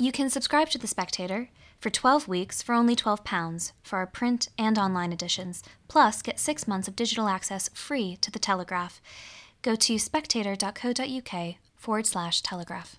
You can subscribe to The Spectator for 12 weeks for only £12 for our print and online editions, plus get 6 months of digital access free to The Telegraph. Go to spectator.co.uk/telegraph.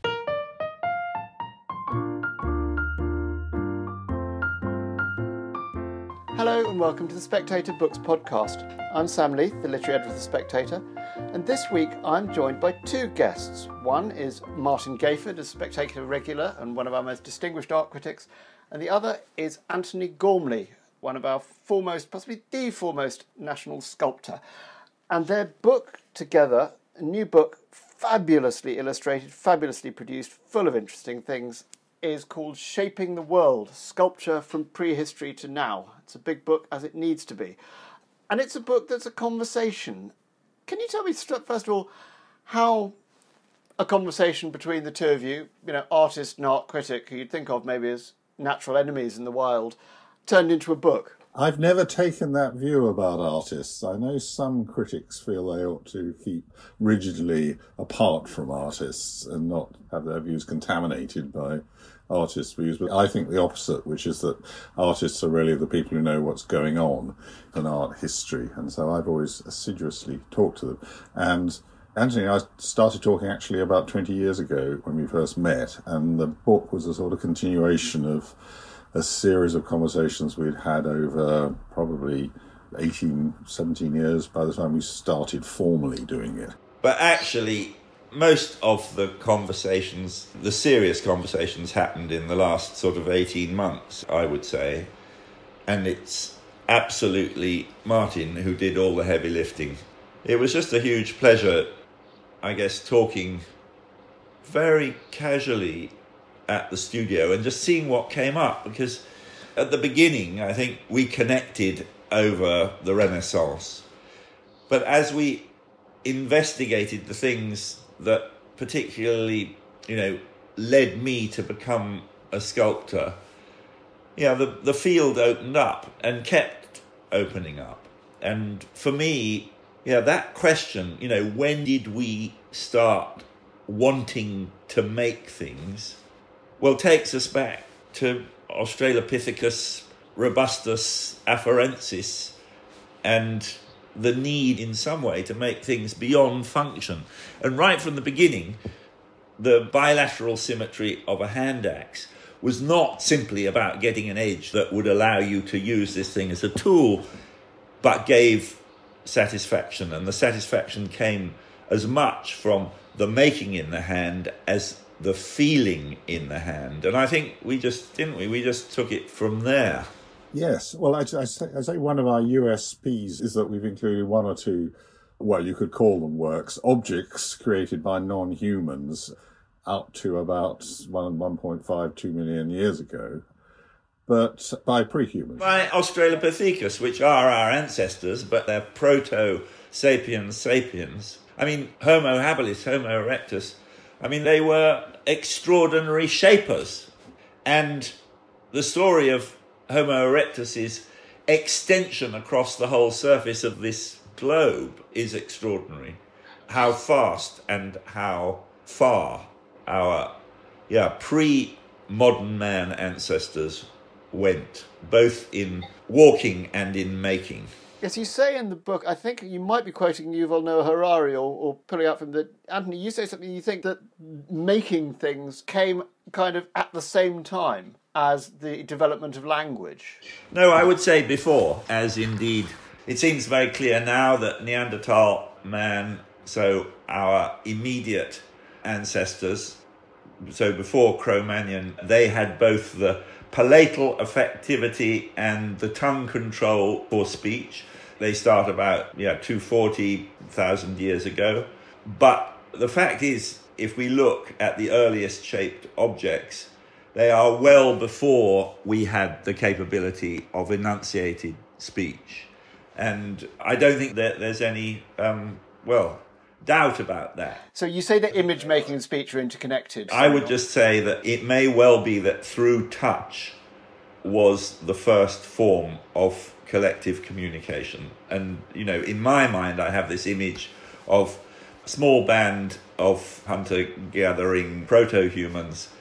Hello and welcome to the Spectator Books podcast. I'm Sam Leith, the literary editor of The Spectator, and this week I'm joined by two guests. One is Martin Gayford, a Spectator regular and one of our most distinguished art critics, and the other is Anthony Gormley, one of our foremost, possibly the foremost national sculptor. And their book together, a new book, fabulously illustrated, fabulously produced, full of interesting things, is called Shaping the World, Sculpture from Prehistory to Now. It's a big book, as it needs to be. And it's a book that's a conversation. Can you tell me, first of all, how a conversation between the two of you, artist and art critic, who you'd think of maybe as natural enemies in the wild, turned into a book? I've never taken that view about artists. I know some critics feel they ought to keep rigidly apart from artists and not have their views contaminated by artists' views, but I think the opposite, which is that artists are really the people who know what's going on in art history, and so I've always assiduously talked to them. And Anthony and I started talking actually about 20 years ago when we first met, and the book was a sort of continuation of a series of conversations we'd had over probably 18, 17 years by the time we started formally doing it. But actually, most of the conversations, the serious conversations, happened in the last sort of 18 months, I would say. And it's absolutely Martin who did all the heavy lifting. It was just a huge pleasure, I guess, talking very casually at the studio and just seeing what came up, because at the beginning I think we connected over the Renaissance, but as we investigated the things that particularly led me to become a sculptor, the field opened up and kept opening up. And for me, that question, when did we start wanting to make things, takes us back to Australopithecus robustus afarensis and the need in some way to make things beyond function. And right from the beginning, the bilateral symmetry of a hand axe was not simply about getting an edge that would allow you to use this thing as a tool, but gave satisfaction. And the satisfaction came as much from the making in the hand as the feeling in the hand. And I think we just took it from there. Yes. Well, I'd say one of our USPs is that we've included one or two, well, you could call them works, objects created by non-humans up to about 1.5-2 million years ago, but by pre-humans. By Australopithecus, which are our ancestors, but they're proto-sapiens sapiens. I mean, Homo habilis, Homo erectus, they were extraordinary shapers. And the story of Homo erectus' extension across the whole surface of this globe is extraordinary. How fast and how far our pre-modern man ancestors went, both in walking and in making. Yes, you say in the book, I think you might be quoting Yuval Noah Harari or pulling out from the... Anthony, you say something, you think that making things came kind of at the same time as the development of language. No, I would say before, as indeed it seems very clear now that Neanderthal man, so our immediate ancestors, so before Cro-Magnon, they had both the palatal effectivity and the tongue control for speech. They start about 240,000 years ago. But the fact is, if we look at the earliest shaped objects, they are well before we had the capability of enunciated speech. And I don't think that there's any, doubt about that. So you say that image making and speech are interconnected. I would just say that it may well be that through touch was the first form of collective communication. And, in my mind, I have this image of a small band of hunter-gathering proto-humans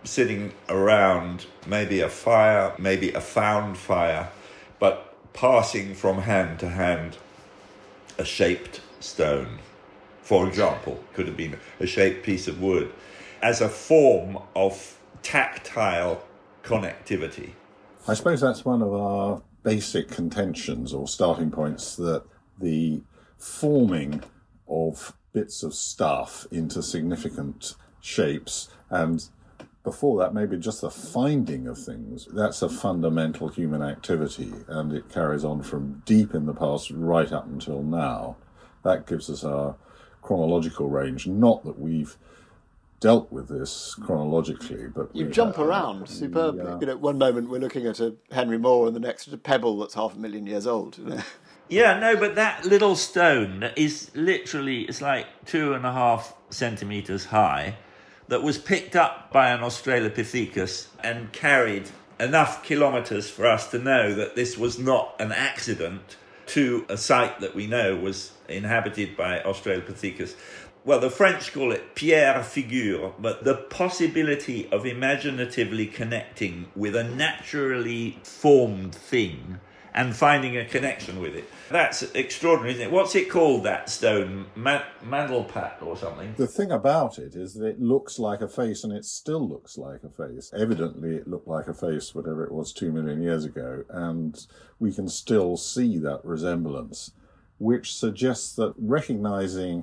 sitting around maybe a fire, maybe a found fire, but passing from hand to hand a shaped stone. For example, could have been a shaped piece of wood, as a form of tactile connectivity. I suppose that's one of our basic contentions or starting points, that the forming of bits of stuff into significant shapes, and before that maybe just the finding of things, that's a fundamental human activity, and it carries on from deep in the past right up until now. That gives us our chronological range. Not that we've dealt with this chronologically, but you jump around superbly. One moment we're looking at a Henry Moore, and the next at a pebble that's 500,000 years old. Yeah, no, but that little stone is literally, it's like 2.5 centimetres high, that was picked up by an Australopithecus and carried enough kilometres for us to know that this was not an accident to a site that we know was inhabited by Australopithecus. Well, the French call it pierre figure, but the possibility of imaginatively connecting with a naturally formed thing and finding a connection with it. That's extraordinary, isn't it? What's it called, that stone? Mandelpat or something? The thing about it is that it looks like a face, and it still looks like a face. Evidently, it looked like a face, whatever it was, 2 million years ago, and we can still see that resemblance, which suggests that recognizing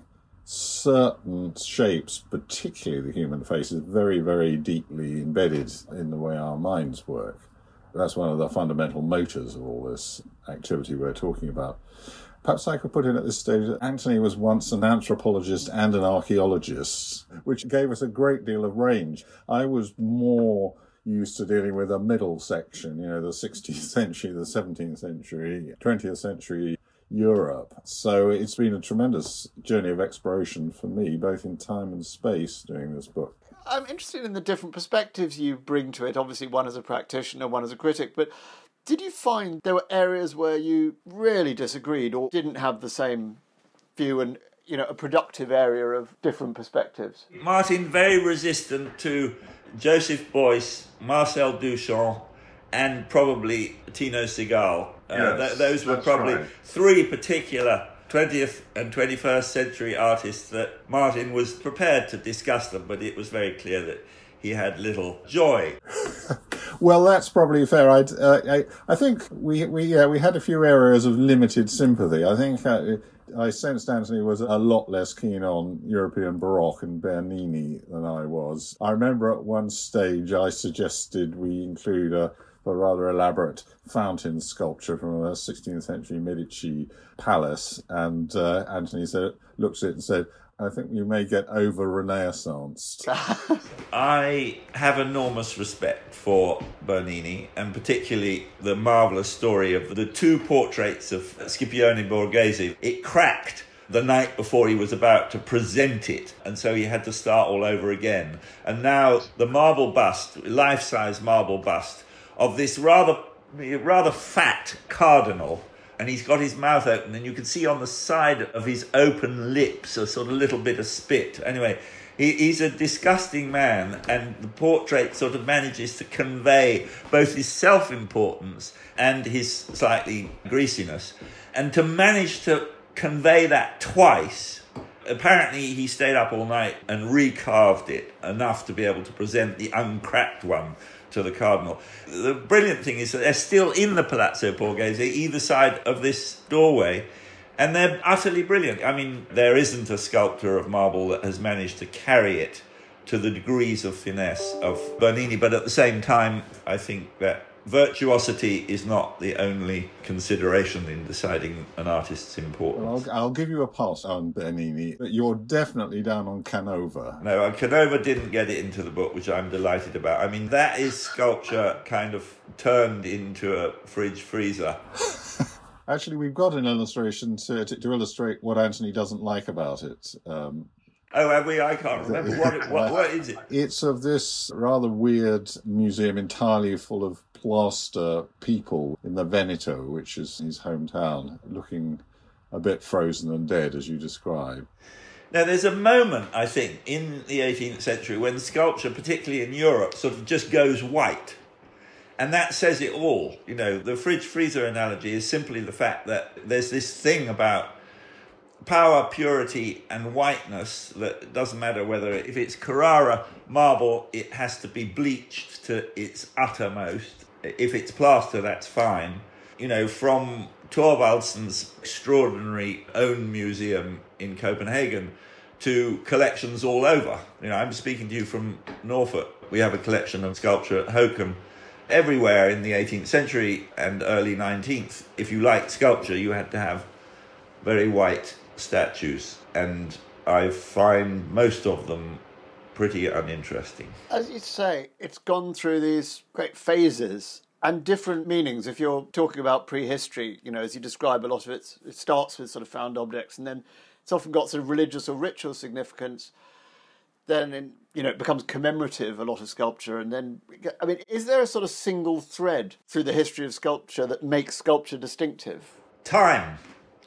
certain shapes, particularly the human face, is very, very deeply embedded in the way our minds work. That's one of the fundamental motors of all this activity we're talking about. Perhaps I could put in at this stage that Anthony was once an anthropologist and an archaeologist, which gave us a great deal of range. I was more used to dealing with a middle section, the 16th century, the 17th century, 20th century Europe. So it's been a tremendous journey of exploration for me, both in time and space, doing this book. I'm interested in the different perspectives you bring to it. Obviously, one as a practitioner, one as a critic. But did you find there were areas where you really disagreed or didn't have the same view, and a productive area of different perspectives? Martin, very resistant to Joseph Beuys, Marcel Duchamp, and probably Tino Sehgal. Yes, those were probably right. Three particular 20th and 21st century artists that Martin was prepared to discuss them, but it was very clear that he had little joy. Well, that's probably fair. I think we had a few areas of limited sympathy. I think I sensed Anthony was a lot less keen on European Baroque and Bernini than I was. I remember at one stage I suggested we include a rather elaborate fountain sculpture from a 16th century Medici palace, and Anthony looked at it and said, I think you may get over-Renaissance. I have enormous respect for Bernini, and particularly the marvellous story of the two portraits of Scipione Borghese. It cracked the night before he was about to present it, and so he had to start all over again. And now the marble bust, life-size marble bust, of this rather fat cardinal, and he's got his mouth open, and you can see on the side of his open lips a sort of little bit of spit. Anyway, he's a disgusting man, and the portrait sort of manages to convey both his self-importance and his slightly greasiness. And to manage to convey that twice, apparently he stayed up all night and recarved it enough to be able to present the uncracked one to the cardinal. The brilliant thing is that they're still in the Palazzo Borghese, either side of this doorway, and they're utterly brilliant. I mean, there isn't a sculptor of marble that has managed to carry it to the degrees of finesse of Bernini, but at the same time, I think that virtuosity is not the only consideration in deciding an artist's importance. Well, I'll give you a pass on Bernini, but you're definitely down on Canova. No, Canova didn't get it into the book, which I'm delighted about. I mean, that is sculpture kind of turned into a fridge freezer. Actually, we've got an illustration to illustrate what Anthony doesn't like about it. Oh, have we? I can't remember. What is it? It's of this rather weird museum entirely full of plaster people in the Veneto, which is his hometown, looking a bit frozen and dead, as you describe. Now, there's a moment, I think, in the 18th century when sculpture, particularly in Europe, sort of just goes white. And that says it all. You know, the fridge freezer analogy is simply the fact that there's this thing about power, purity, and whiteness that doesn't matter whether, if it's Carrara marble, it has to be bleached to its uttermost. If it's plaster, that's fine. You know, from Thorvaldsen's extraordinary own museum in Copenhagen to collections all over. You know, I'm speaking to you from Norfolk. We have a collection of sculpture at Hokum. Everywhere in the 18th century and early 19th, if you liked sculpture, you had to have very white statues. And I find most of them pretty uninteresting. As you say, it's gone through these great phases and different meanings. If you're talking about prehistory, you know, as you describe, a lot of it starts with sort of found objects, and then it's often got sort of religious or ritual significance. Then, it becomes commemorative, a lot of sculpture. And then, I mean, is there a sort of single thread through the history of sculpture that makes sculpture distinctive? Time.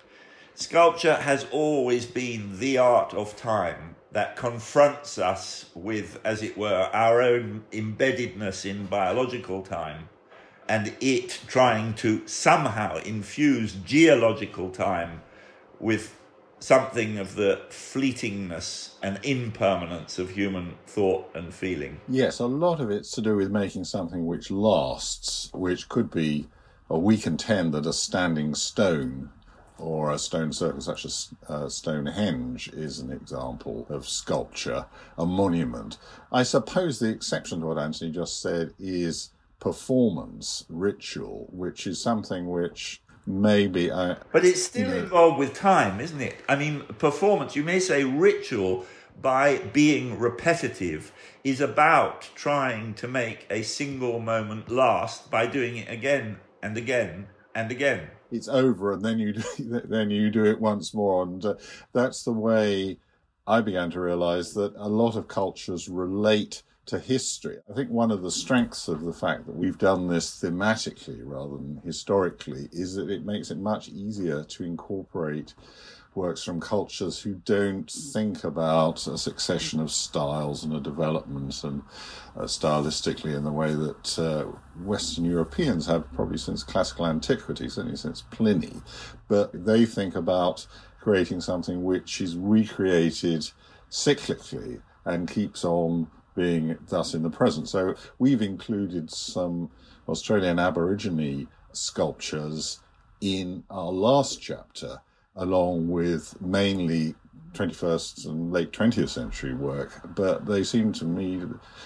Sculpture has always been the art of time that confronts us with, as it were, our own embeddedness in biological time, and it trying to somehow infuse geological time with something of the fleetingness and impermanence of human thought and feeling. Yes, a lot of it's to do with making something which lasts, which could be, or we contend that a standing stone or a stone circle such as Stonehenge is an example of sculpture, a monument. I suppose the exception to what Anthony just said is performance, ritual, which is something which maybe... but it's still involved with time, isn't it? I mean, performance, you may say ritual, by being repetitive, is about trying to make a single moment last by doing it again and again and again. It's over, and then you do it once more, and that's the way I began to realise that a lot of cultures relate to history. I think one of the strengths of the fact that we've done this thematically rather than historically is that it makes it much easier to incorporate works from cultures who don't think about a succession of styles and a development and stylistically in the way that Western Europeans have probably since classical antiquity, certainly since Pliny. But they think about creating something which is recreated cyclically and keeps on being thus in the present. So we've included some Australian Aborigine sculptures in our last chapter, along with mainly 21st and late 20th century work, but they seem to me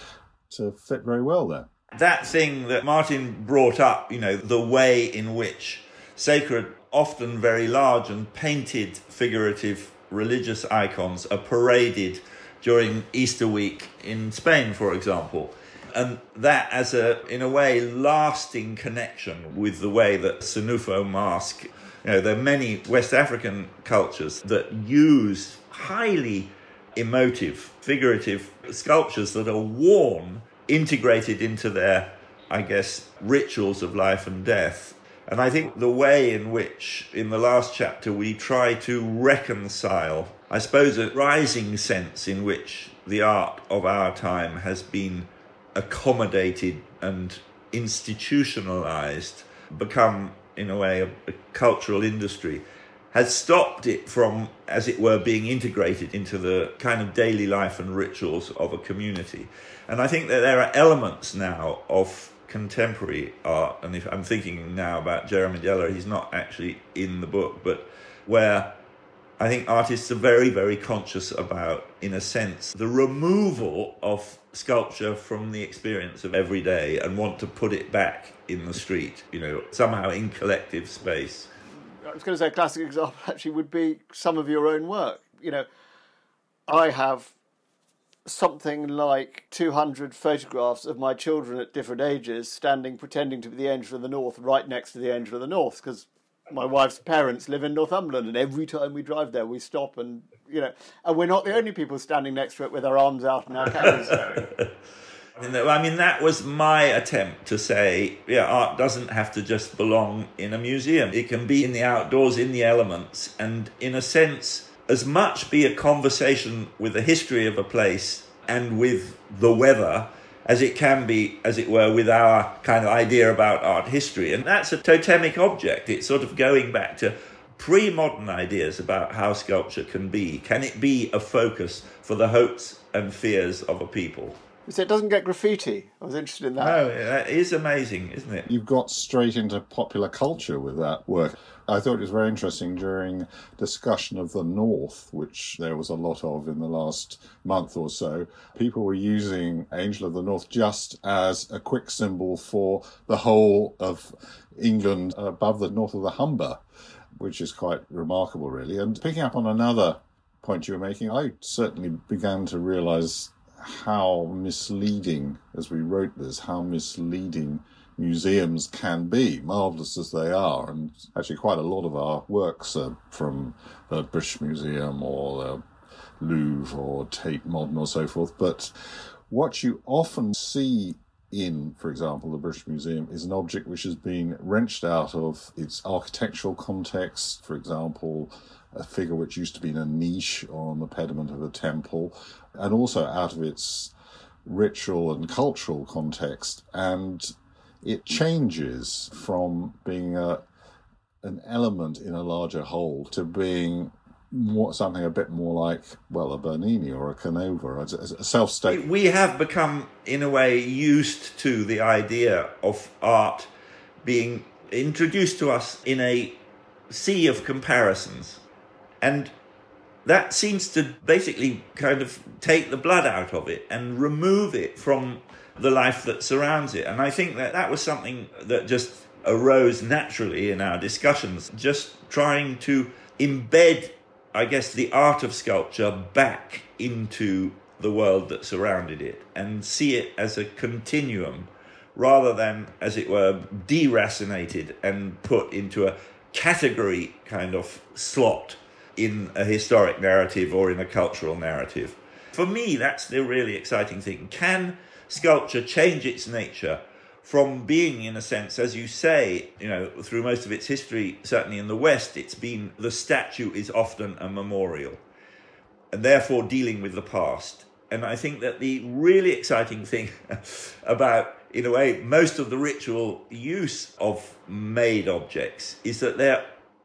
to fit very well there. That thing that Martin brought up, the way in which sacred, often very large and painted figurative religious icons are paraded during Easter week in Spain, for example. And that as in a way, lasting connection with the way that Senufo mask. There are many West African cultures that use highly emotive, figurative sculptures that are worn, integrated into their, rituals of life and death. And I think the way in which, in the last chapter, we try to reconcile, I suppose, a rising sense in which the art of our time has been accommodated and institutionalized, become, in a way, a cultural industry, has stopped it from, as it were, being integrated into the kind of daily life and rituals of a community. And I think that there are elements now of contemporary art, and if I'm thinking now about Jeremy Deller, he's not actually in the book, but where I think artists are very, very conscious about, in a sense, the removal of sculpture from the experience of every day and want to put it back in the street, somehow in collective space. I was going to say a classic example actually would be some of your own work. I have something like 200 photographs of my children at different ages standing pretending to be the Angel of the North right next to the Angel of the North, because my wife's parents live in Northumberland, and every time we drive there we stop and and we're not the only people standing next to it with our arms out and our cameras going. I mean, that was my attempt to say, art doesn't have to just belong in a museum. It can be in the outdoors, in the elements, and in a sense, as much be a conversation with the history of a place and with the weather as it can be, as it were, with our kind of idea about art history. And that's a totemic object. It's sort of going back to pre-modern ideas about how sculpture can be. Can it be a focus for the hopes and fears of a people? So it doesn't get graffiti. I was interested in that. No, that is amazing, isn't it? You've got straight into popular culture with that work. I thought it was very interesting during discussion of the North, which there was a lot of in the last month or so. People were using Angel of the North just as a quick symbol for the whole of England above the north of the Humber, which is quite remarkable, really. And picking up on another point you were making, I certainly began to realise how misleading, as we wrote this, how misleading museums can be, marvellous as they are. And actually quite a lot of our works are from the British Museum or the Louvre or Tate Modern or so forth. But what you often see in, for example, the British Museum is an object which has been wrenched out of its architectural context. For example, a figure which used to be in a niche or on the pediment of a temple, and also out of its ritual and cultural context. And it changes from being an element in a larger whole to being something a bit more like, well, a Bernini or a Canova, a self-statement. We have become, in a way, used to the idea of art being introduced to us in a sea of comparisons. And that seems to basically kind of take the blood out of it and remove it from the life that surrounds it. And I think that was something that just arose naturally in our discussions, just trying to embed, I guess, the art of sculpture back into the world that surrounded it and see it as a continuum rather than, as it were, deracinated and put into a category kind of slot in a historic narrative or in a cultural narrative. For me, that's the really exciting thing. Can sculpture change its nature from being, in a sense, as you say, through most of its history, certainly in the West, it's been the statue is often a memorial and therefore dealing with the past. And I think that the really exciting thing about, in a way, most of the ritual use of made objects is that they're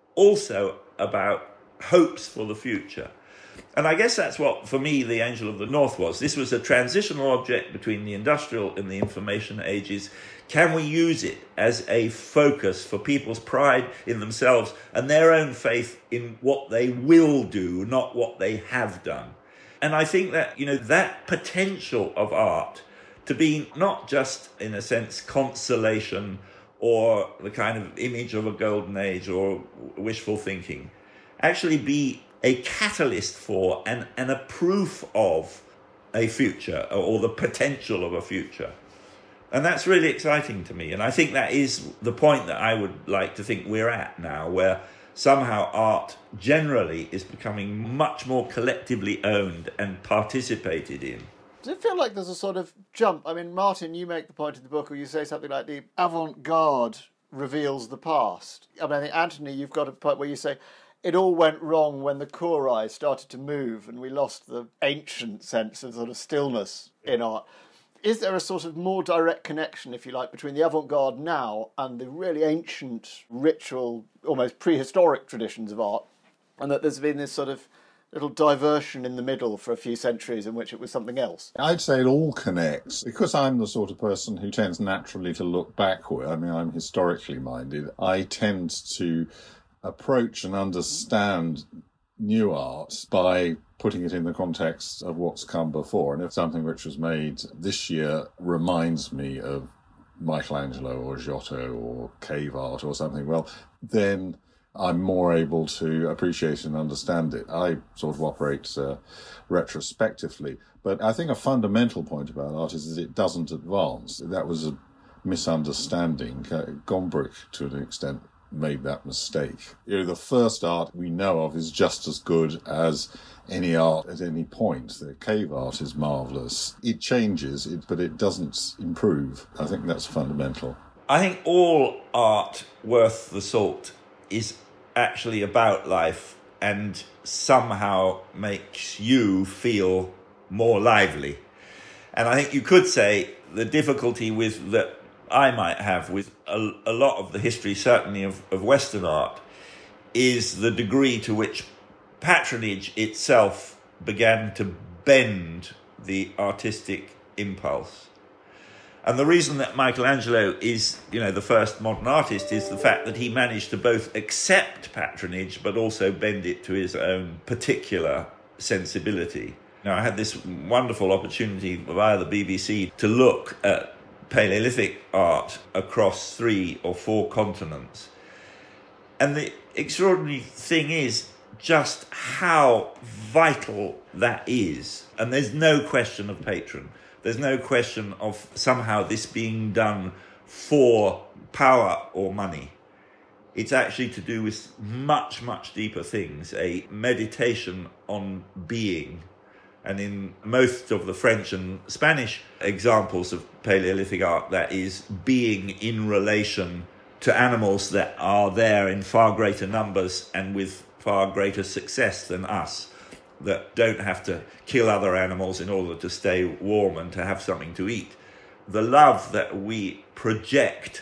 also about hopes for the future. And I guess that's what, for me, the Angel of the North was. This was a transitional object between the industrial and the information ages. Can we use it as a focus for people's pride in themselves and their own faith in what they will do, not what they have done? And I think that, that potential of art to be not just, in a sense, consolation or the kind of image of a golden age or wishful thinking, actually be a catalyst for and a proof of a future or the potential of a future. And that's really exciting to me. And I think that is the point that I would like to think we're at now, where somehow art generally is becoming much more collectively owned and participated in. Does it feel like there's a sort of jump? I mean, Martin, you make the point in the book, or you say something like the avant-garde reveals the past. I mean, I think, Anthony, you've got a point where you say it all went wrong when the Korai started to move and we lost the ancient sense of sort of stillness in art. Is there a sort of more direct connection, if you like, between the avant-garde now and the really ancient, ritual, almost prehistoric traditions of art, and that there's been this sort of little diversion in the middle for a few centuries in which it was something else? I'd say it all connects. Because I'm the sort of person who tends naturally to look backward, I mean, I'm historically minded, I tend to approach and understand new art by putting it in the context of what's come before. And if something which was made this year reminds me of Michelangelo or Giotto or cave art or something, well, then I'm more able to appreciate and understand it. I sort of operate retrospectively. But I think a fundamental point about art is that it doesn't advance. That was a misunderstanding. Gombrich, to an extent, made that mistake. The first art we know of is just as good as any art at any point. The cave art is marvellous. It changes, but it doesn't improve. I think that's fundamental. I think all art worth the salt is actually about life and somehow makes you feel more lively. And I think you could say the difficulty with that I might have with a lot of the history, certainly of Western art, is the degree to which patronage itself began to bend the artistic impulse. And the reason that Michelangelo is, the first modern artist is the fact that he managed to both accept patronage but also bend it to his own particular sensibility. Now, I had this wonderful opportunity via the BBC to look at Paleolithic art across 3 or 4 continents. And the extraordinary thing is just how vital that is. And there's no question of patron. There's no question of somehow this being done for power or money. It's actually to do with much, much deeper things, a meditation on being. And in most of the French and Spanish examples of Paleolithic art, that is being in relation to animals that are there in far greater numbers and with far greater success than us, that don't have to kill other animals in order to stay warm and to have something to eat. The love that we project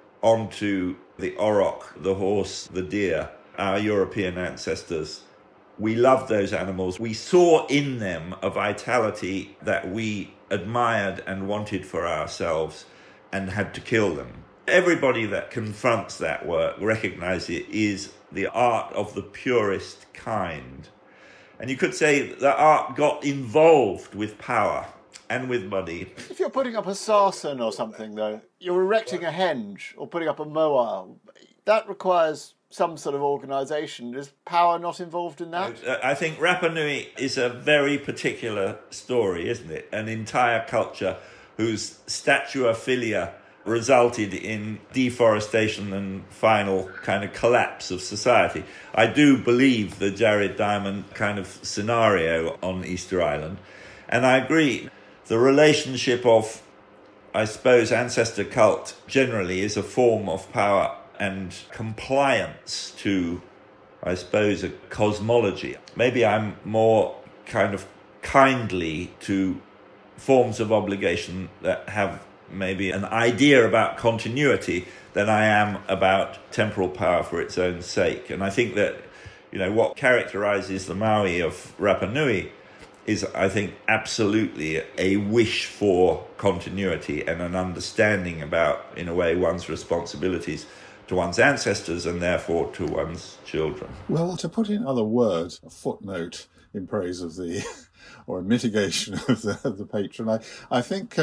onto the auroch, the horse, the deer, our European ancestors, we loved those animals. We saw in them a vitality that we admired and wanted for ourselves and had to kill them. Everybody that confronts that work recognizes it is the art of the purest kind. And you could say that art got involved with power and with money. If you're putting up a sarsen or something, though, you're erecting a henge or putting up a moa, that requires some sort of organisation. Is power not involved in that? I think Rapa Nui is a very particular story, isn't it? An entire culture whose statuophilia resulted in deforestation and final kind of collapse of society. I do believe the Jared Diamond kind of scenario on Easter Island. And I agree, the relationship of, I suppose, ancestor cult generally is a form of power and compliance to, I suppose, a cosmology. Maybe I'm more kind of kindly to forms of obligation that have maybe an idea about continuity than I am about temporal power for its own sake. And I think that, what characterizes the Maui of Rapa Nui is, I think, absolutely a wish for continuity and an understanding about, in a way, one's responsibilities to one's ancestors and therefore to one's children. Well, to put in other words, a footnote in praise of the, or a mitigation of the patron, I think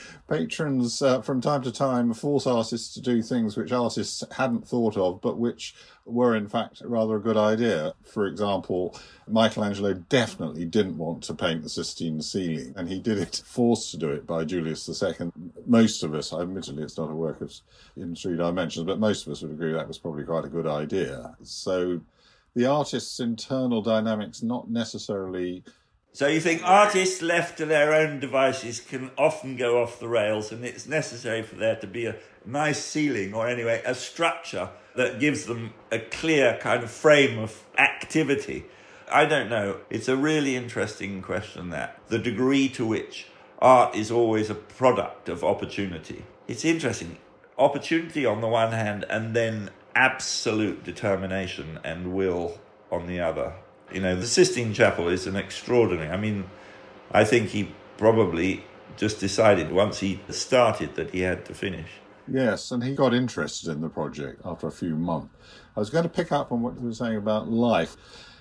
patrons from time to time force artists to do things which artists hadn't thought of, but which were in fact rather a good idea. For example, Michelangelo definitely didn't want to paint the Sistine ceiling, and he did it, forced to do it by Julius II. Most of us, admittedly it's not a work in 3 dimensions, but most of us would agree that was probably quite a good idea. So the artist's internal dynamics not necessarily... So you think artists left to their own devices can often go off the rails, and it's necessary for there to be a nice ceiling, or anyway a structure that gives them a clear kind of frame of activity. I don't know. It's a really interesting question, that. The degree to which art is always a product of opportunity. It's interesting. Opportunity on the one hand, and then absolute determination and will on the other. The Sistine Chapel is an extraordinary... I think he probably just decided once he started that he had to finish. Yes, and he got interested in the project after a few months. I was going to pick up on what you were saying about life.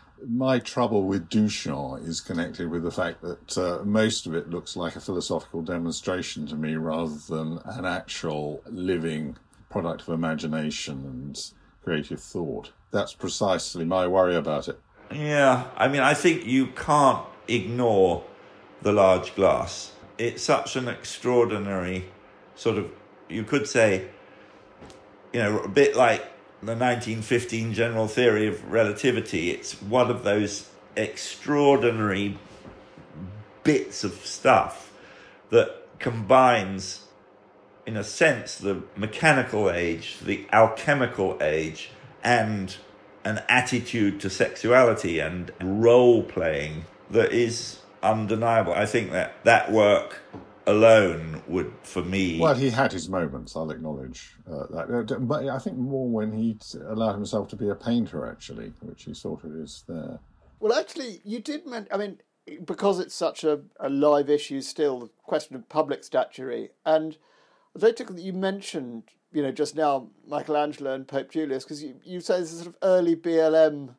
My trouble with Duchamp is connected with the fact that most of it looks like a philosophical demonstration to me rather than an actual living product of imagination and creative thought. That's precisely my worry about it. Yeah, I think you can't ignore the large glass. It's such an extraordinary sort of, you could say, a bit like the 1915 general theory of relativity. It's one of those extraordinary bits of stuff that combines, in a sense, the mechanical age, the alchemical age, and an attitude to sexuality and role playing that is undeniable. I think that work alone would, for me... Well, he had his moments, I'll acknowledge that. But I think more when he allowed himself to be a painter, actually, which he sort of is there. Well, actually, you did mention... I mean, because it's such a live issue still, the question of public statuary. And I was very tickled that you mentioned, just now, Michelangelo and Pope Julius, because you say this is sort of early BLM,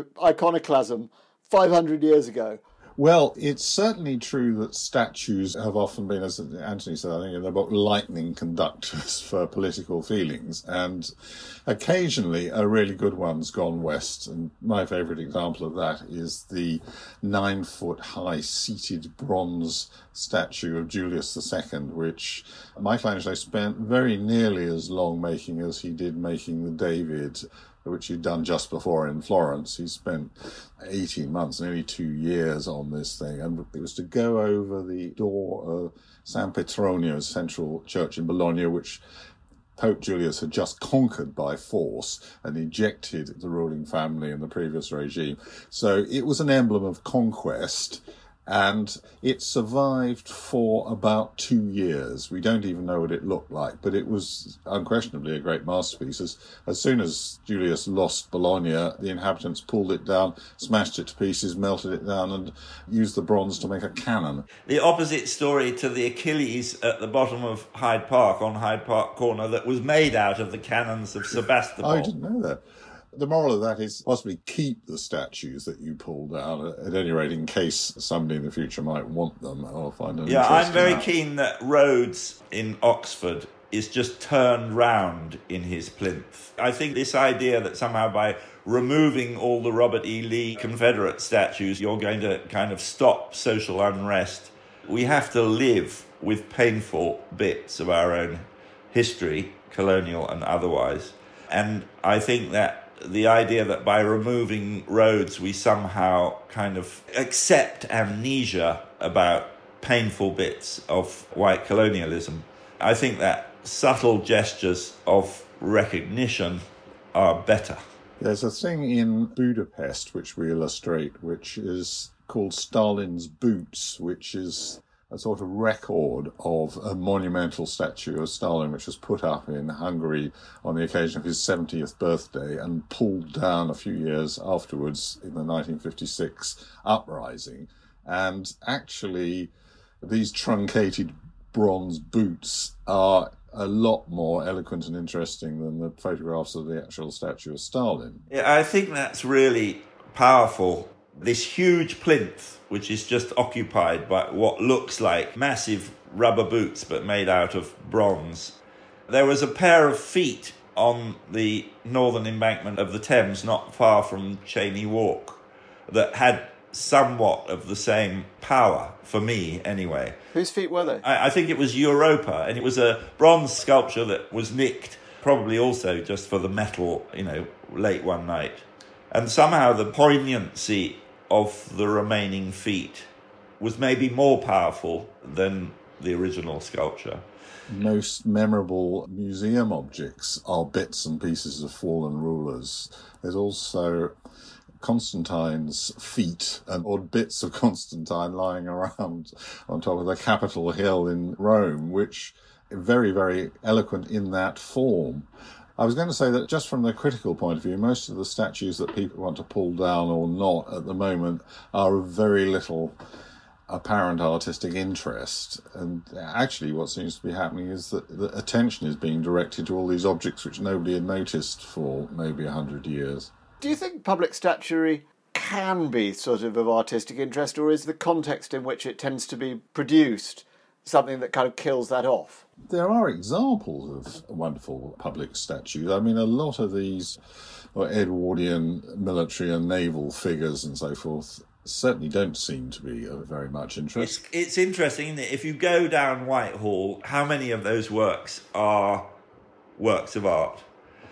iconoclasm 500 years ago. Well, it's certainly true that statues have often been, as Anthony said, I think in the book, lightning conductors for political feelings. And occasionally a really good one's gone west. And my favourite example of that is the 9-foot-high seated bronze statue of Julius II, which Michelangelo spent very nearly as long making as he did making the David, which he'd done just before in Florence. He spent 18 months, nearly 2 years on this thing, and it was to go over the door of San Petronio's central church in Bologna, which Pope Julius had just conquered by force and ejected the ruling family in the previous regime. So it was an emblem of conquest, and it survived for about 2 years. We don't even know what it looked like, but it was unquestionably a great masterpiece. As soon as Julius lost Bologna, the inhabitants pulled it down, smashed it to pieces, melted it down, and used the bronze to make a cannon. The opposite story to the Achilles at the bottom of Hyde Park, on Hyde Park Corner, that was made out of the cannons of Sebastopol. Oh, I didn't know that. The moral of that is possibly keep the statues that you pull down, at any rate, in case somebody in the future might want them or find them interesting. Yeah, I'm very keen that Rhodes in Oxford is just turned round in his plinth. I think this idea that somehow by removing all the Robert E. Lee Confederate statues, you're going to kind of stop social unrest. We have to live with painful bits of our own history, colonial and otherwise. And I think that the idea that by removing Rhodes we somehow kind of accept amnesia about painful bits of white colonialism, I think that subtle gestures of recognition are better. There's a thing in Budapest which we illustrate, which is called Stalin's Boots, which is a sort of record of a monumental statue of Stalin, which was put up in Hungary on the occasion of his 70th birthday and pulled down a few years afterwards in the 1956 uprising. And actually, these truncated bronze boots are a lot more eloquent and interesting than the photographs of the actual statue of Stalin. Yeah, I think that's really powerful. This huge plinth, which is just occupied by what looks like massive rubber boots but made out of bronze. There was a pair of feet on the northern embankment of the Thames, not far from Cheyne Walk, that had somewhat of the same power, for me anyway. Whose feet were they? I think it was Europa, and it was a bronze sculpture that was nicked, probably also just for the metal, late one night. And somehow the poignancy of the remaining feet was maybe more powerful than the original sculpture. Most memorable museum objects are bits and pieces of fallen rulers. There's also Constantine's feet and odd bits of Constantine lying around on top of the Capitol Hill in Rome, which are very, very eloquent in that form. I was going to say that just from the critical point of view, most of the statues that people want to pull down or not at the moment are of very little apparent artistic interest. And actually what seems to be happening is that the attention is being directed to all these objects which nobody had noticed for maybe 100 years. Do you think public statuary can be sort of artistic interest, or is the context in which it tends to be produced something that kind of kills that off? There are examples of wonderful public statues. I mean, a lot of these Edwardian military and naval figures and so forth certainly don't seem to be of very much interest. It's interesting, isn't it? If you go down Whitehall, how many of those works are works of art?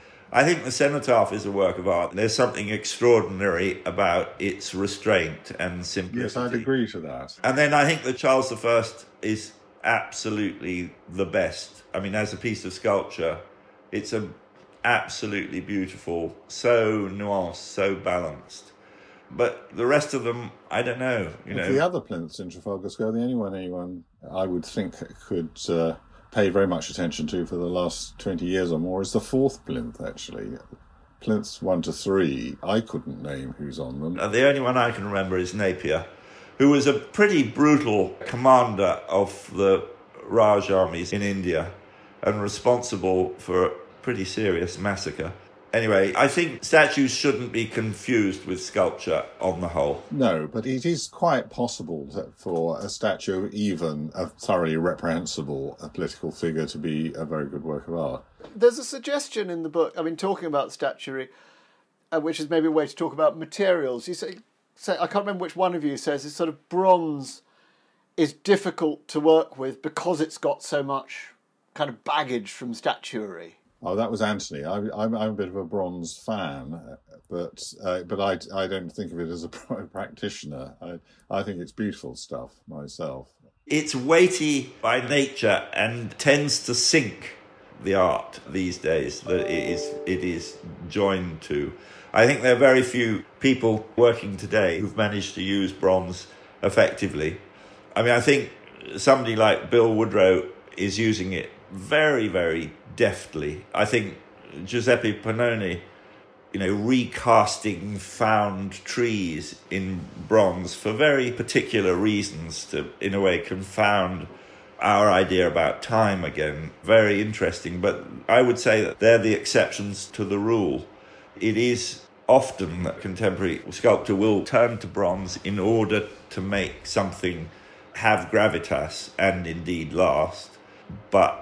I think the Cenotaph is a work of art. There's something extraordinary about its restraint and simplicity. Yes, I'd agree to that. And then I think that Charles I is absolutely the best. I mean, as a piece of sculpture, it's a absolutely beautiful, so nuanced, so balanced. But the rest of them, I don't know. The other plinths in Trafalgar Square, the only one I would think could pay very much attention to for the last 20 years or more is the fourth plinth, actually. Plinths 1 to 3, I couldn't name who's on them. The only one I can remember is Napier, who was a pretty brutal commander of the Raj armies in India and responsible for a pretty serious massacre. Anyway, I think statues shouldn't be confused with sculpture on the whole. No, but it is quite possible for a statue, even a thoroughly reprehensible political figure, to be a very good work of art. There's a suggestion in the book, talking about statuary, which is maybe a way to talk about materials. You say I can't remember which one of you says it's sort of bronze is difficult to work with because it's got so much kind of baggage from statuary. Oh, that was Anthony. I'm a bit of a bronze fan, but I don't think of it as a practitioner. I think it's beautiful stuff myself. It's weighty by nature and tends to sink the art these days that it is joined to. I think there are very few people working today who've managed to use bronze effectively. I think somebody like Bill Woodrow is using it very, very deftly. I think Giuseppe Pannoni, recasting found trees in bronze for very particular reasons to, in a way, confound our idea about time again. Very interesting, but I would say that they're the exceptions to the rule. It is often that contemporary sculptor will turn to bronze in order to make something have gravitas and indeed last, but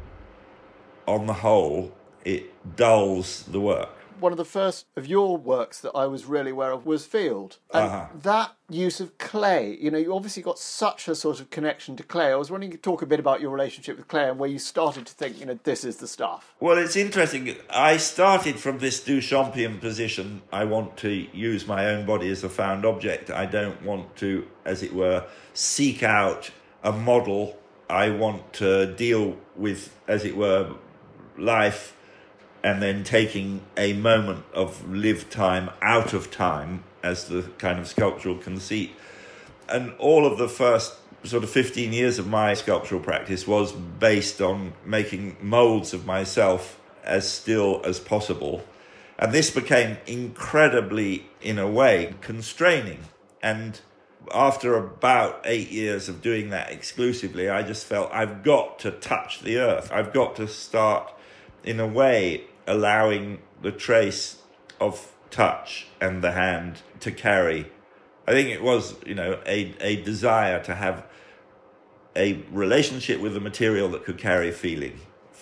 on the whole, it dulls the work. One of the first of your works that I was really aware of was Field. And that use of clay, you obviously got such a sort of connection to clay. I was wondering if you could talk a bit about your relationship with clay and where you started to think, this is the stuff. Well, it's interesting. I started from this Duchampian position. I want to use my own body as a found object. I don't want to, as it were, seek out a model. I want to deal with, as it were, life and then taking a moment of lived time out of time as the kind of sculptural conceit. And all of the first sort of 15 years of my sculptural practice was based on making moulds of myself as still as possible. And this became incredibly, in a way, constraining. And after about 8 years of doing that exclusively, I just felt I've got to touch the earth. I've got to start, in a way, allowing the trace of touch and the hand to carry. I think it was, a desire to have a relationship with the material that could carry feeling.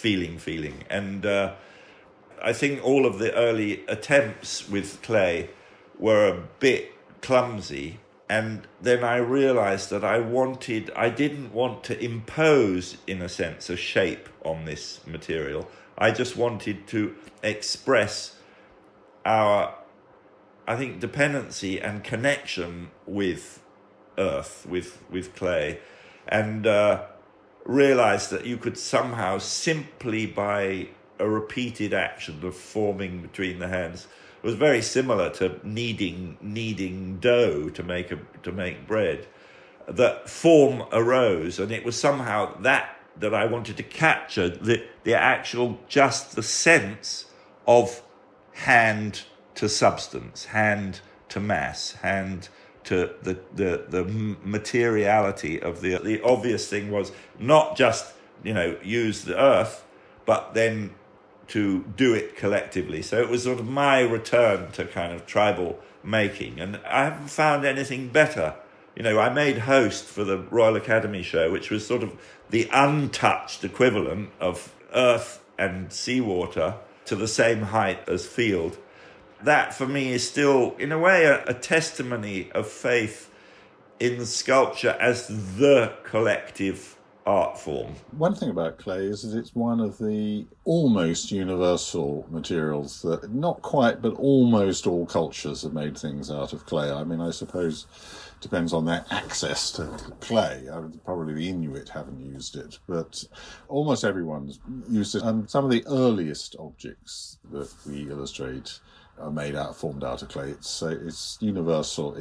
And I think all of the early attempts with clay were a bit clumsy. And then I realized that I didn't want to impose, in a sense, a shape on this material. I just wanted to express our, I think, dependency and connection with earth, with clay, and realized that you could somehow, simply by a repeated action of forming between the hands, it was very similar to kneading dough to make bread, that form arose, and it was somehow that I wanted to capture, the actual, just the sense of hand to substance, hand to mass, hand to the materiality of the obvious thing was not just, use the earth, but then to do it collectively. So it was sort of my return to kind of tribal making. And I haven't found anything better. I made Host for the Royal Academy show, which was sort of the untouched equivalent of earth and seawater to the same height as Field. That, for me, is still, in a way, a testimony of faith in sculpture as the collective art form. One thing about clay is that it's one of the almost universal materials that not quite, but almost all cultures have made things out of clay. I mean, I suppose it depends on their access to clay. Probably the Inuit haven't used it, but almost everyone's used it. And some of the earliest objects that we illustrate are formed out of clay. It's universal,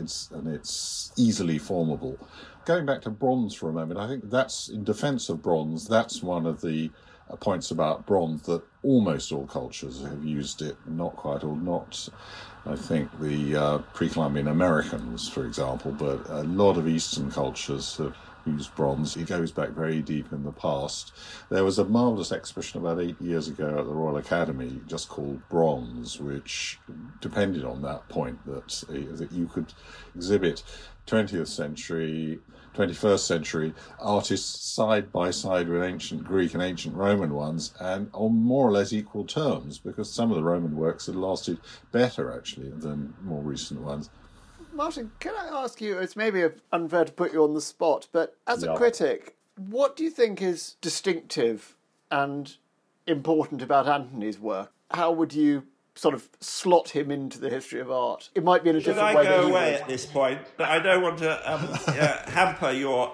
it's easily formable. Going back to bronze for a moment, I think that's, in defence of bronze, that's one of the points about bronze, that almost all cultures have used it, not quite all, not, I think, the pre-Columbian Americans, for example, but a lot of Eastern cultures have used bronze. It goes back very deep in the past. There was a marvellous exhibition about 8 years ago at the Royal Academy just called Bronze, which depended on that point, that you could exhibit 20th century, 21st century artists side by side with ancient Greek and ancient Roman ones, and on more or less equal terms, because some of the Roman works had lasted better, actually, than more recent ones. Martin, can I ask you, it's maybe unfair to put you on the spot, but as a critic, what do you think is distinctive and important about Antony's work? How would you sort of slot him into the history of art? It might be in a different way. Should I go away at this point? But I don't want to hamper your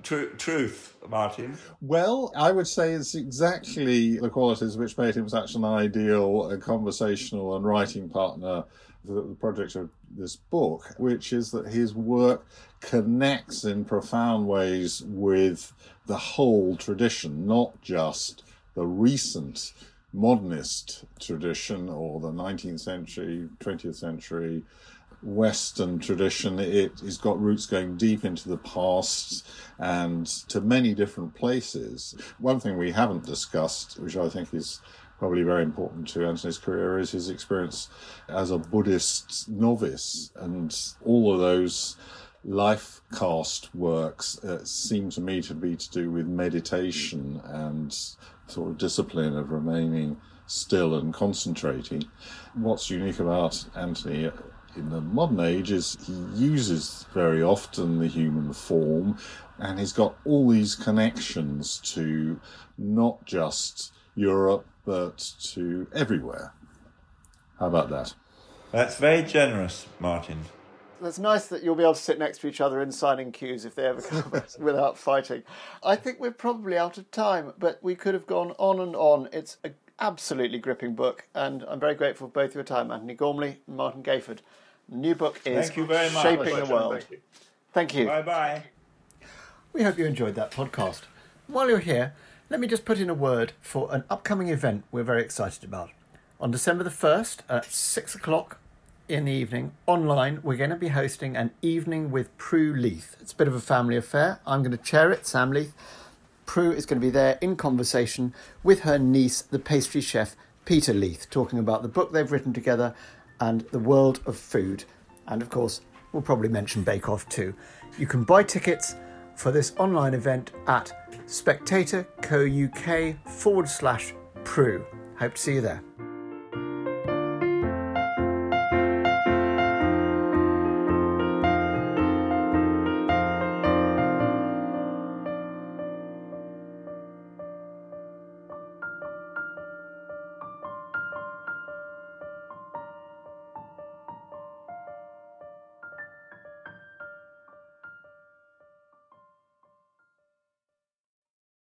truth, Martin. Well, I would say it's exactly the qualities which made him such an ideal conversational and writing partner for the project of this book, which is that his work connects in profound ways with the whole tradition, not just the recent modernist tradition or the 19th century, 20th century Western tradition. It has got roots going deep into the past and to many different places. One thing we haven't discussed, which I think is probably very important to Antony's career, is his experience as a Buddhist novice, and all of those life cast works seem to me to be to do with meditation and sort of discipline of remaining still and concentrating. What's unique about Antony in the modern age is he uses very often the human form, and he's got all these connections to not just Europe but to everywhere. How about that? That's very generous, Martin. It's nice that you'll be able to sit next to each other in signing queues if they ever come without fighting. I think we're probably out of time, but we could have gone on and on. It's an absolutely gripping book, and I'm very grateful for both your time, Antony Gormley and Martin Gayford. The new book is Thank you very much. Shaping the World. Thank you. Bye-bye. We hope you enjoyed that podcast. While you're here, let me just put in a word for an upcoming event we're very excited about. On December the 1st at 6 o'clock in the evening, online, we're going to be hosting an evening with Prue Leith. It's a bit of a family affair. I'm going to chair it, Sam Leith. Prue is going to be there in conversation with her niece, the pastry chef, Peter Leith, talking about the book they've written together and the world of food. And of course, we'll probably mention Bake Off too. You can buy tickets for this online event at spectator.co.uk/Prue. Hope to see you there.